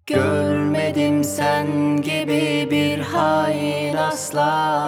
Görmedim sen gibi bir hain asla.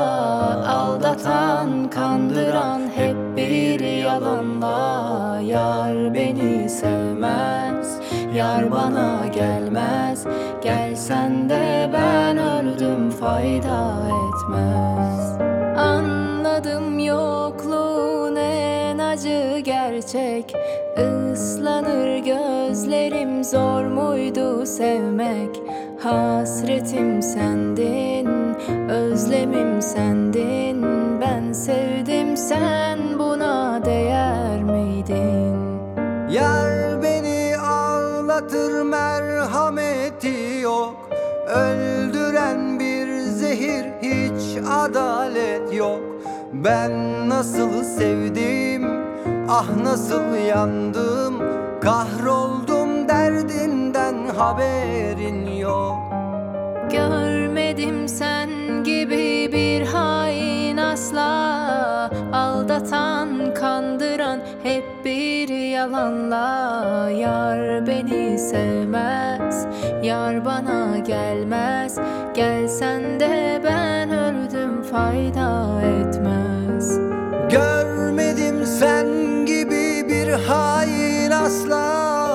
Aldatan, kandıran hep bir yalanla. Yar beni sevmez, yar bana gelmez. Gelsen de ben öldüm, fayda etmez. Anladım yokluğun en acı gerçek. Islanır gözlerim, zor muydu sevmek? Hasretim sendin, özlemim sendin. Ben sevdim, sen buna değer miydin? Yar beni ağlatır, merhameti yok. Öldüren bir zehir, hiç adalet yok. Ben nasıl sevdim, ah nasıl yandım. Kahroldum, derdinden haberin yok. Görmedim sen gibi bir hain asla. Aldatan, kandıran hep bir yalanla. Yar beni sevmez, yar bana gelmez. Gelsen de ben öldüm, fayda etmez. Görmedim sen gibi bir hain asla.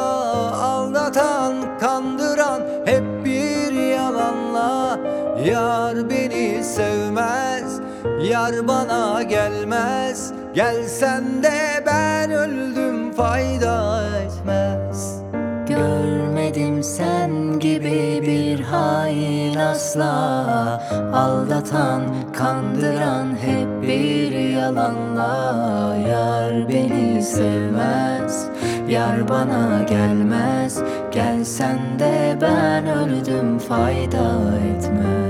Aldatan, kandıran hep bir yalanla. Yar beni sevmez, yar bana gelmez. Gelsen de ben öldüm, fayda etmez. Görmedim sen gibi bir hain asla. Aldatan, kandıran hep bir yalanla. Yar beni sevmez, yar bana gelmez. Gelsen de ben öldüm, fayda etmez.